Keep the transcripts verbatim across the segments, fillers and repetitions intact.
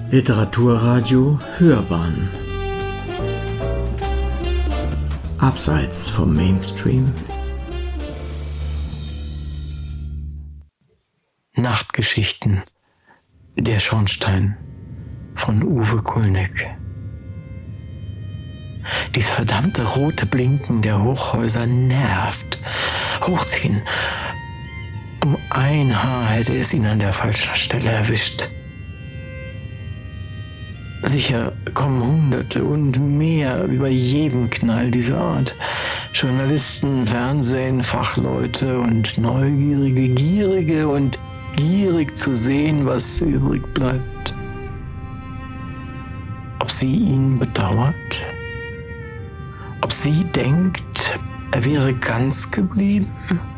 Literaturradio Hörbahn Abseits vom Mainstream. Nachtgeschichten. Der Schornstein von Uwe Kulneck. Dieses verdammte rote Blinken der Hochhäuser nervt. Hochziehen. Um ein Haar hätte es ihn an der falschen Stelle erwischt. Sicher kommen Hunderte und mehr über jedem Knall dieser Art. Journalisten, Fernsehen, Fachleute und Neugierige, Gierige und gierig zu sehen, was übrig bleibt. Ob sie ihn bedauert? Ob sie denkt, er wäre ganz geblieben?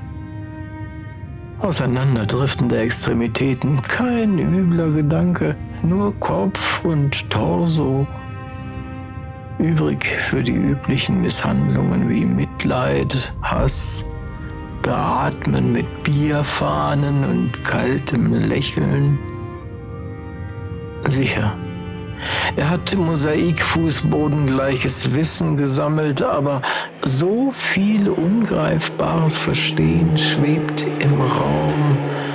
Auseinanderdriftende Extremitäten, kein übler Gedanke, nur Kopf und Torso. Übrig für die üblichen Misshandlungen wie Mitleid, Hass, Beatmen mit Bierfahnen und kaltem Lächeln. Sicher, er hat mosaikfußbodengleiches Wissen gesammelt, aber so viel ungreifbares Verstehen schwebt im Raum.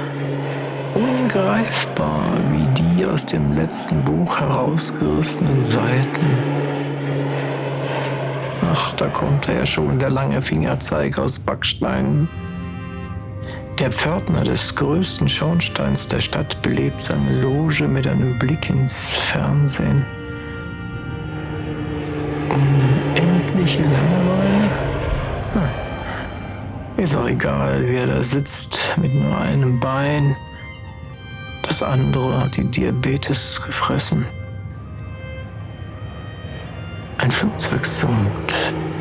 Ungreifbar wie die aus dem letzten Buch herausgerissenen Seiten. Ach, da kommt er ja schon, der lange Fingerzeig aus Backstein. Der Pförtner des größten Schornsteins der Stadt belebt seine Loge mit einem Blick ins Fernsehen. Unendliche Langeweile? Hm. Ist auch egal, wie er da sitzt mit nur einem Bein. Das andere hat die Diabetes gefressen. Ein Flugzeug summt.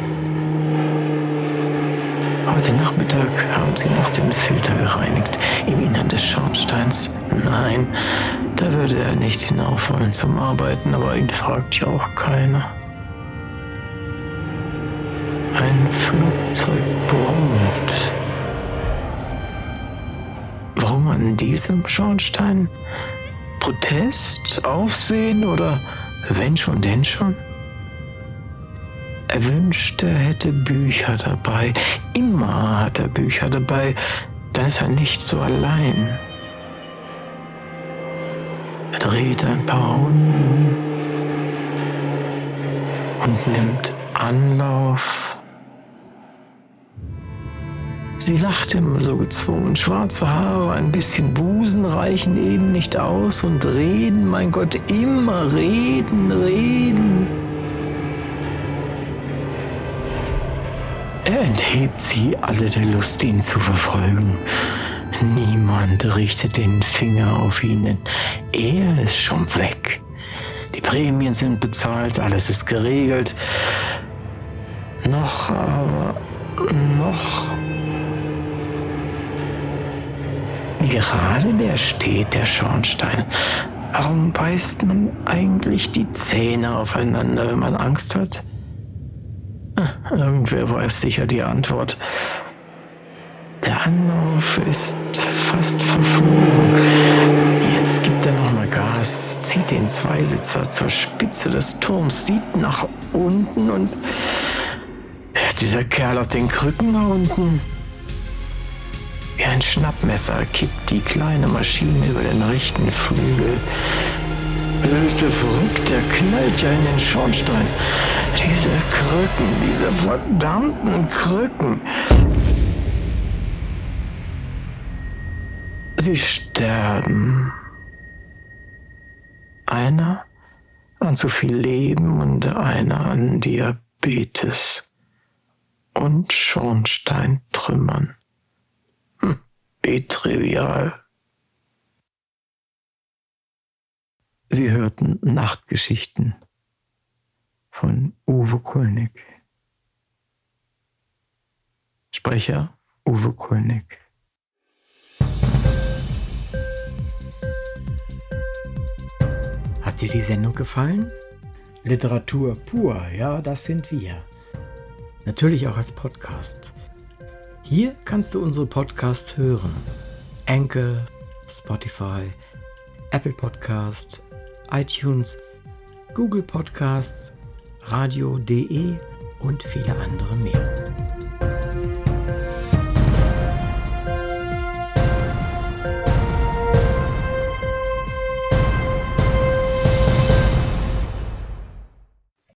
Heute Nachmittag haben sie noch den Filter gereinigt im Innern des Schornsteins. Nein, da würde er nicht hinauf wollen zum Arbeiten, aber ihn fragt ja auch keiner. Ein Flugzeug brummt. Warum an diesem Schornstein? Protest, Aufsehen oder wenn schon, denn schon? Er wünschte, er hätte Bücher dabei. Immer hat er Bücher dabei, dann ist er nicht so allein. Er dreht ein paar Runden und nimmt Anlauf. Sie lacht immer so gezwungen. Schwarze Haare, ein bisschen Busen reichen eben nicht aus und reden, mein Gott, immer reden, reden. Er enthebt sie alle der Lust, ihn zu verfolgen. Niemand richtet den Finger auf ihn. Er ist schon weg. Die Prämien sind bezahlt, alles ist geregelt. Noch aber, noch. Gerade der steht, der Schornstein. Warum beißt man eigentlich die Zähne aufeinander, wenn man Angst hat? Irgendwer weiß sicher die Antwort. Der Anlauf ist fast verflogen. Jetzt gibt er nochmal Gas, zieht den Zweisitzer zur Spitze des Turms, sieht nach unten und dieser Kerl auf den Krücken nach unten. Wie ein Schnappmesser kippt die kleine Maschine über den rechten Flügel. Bist du verrückt? Der knallt ja in den Schornstein. Diese Krücken, diese verdammten Krücken. Sie sterben. Einer an zu viel Leben und einer an Diabetes. Und Schornsteintrümmern. Hm, wie trivial. Sie hörten Nachtgeschichten von Uwe Kulneck. Sprecher Uwe Kulneck. Hat dir die Sendung gefallen? Literatur pur, ja, das sind wir. Natürlich auch als Podcast. Hier kannst du unsere Podcasts hören. Anchor, Spotify, Apple Podcast, iTunes, Google Podcasts, radio punkt de und viele andere mehr.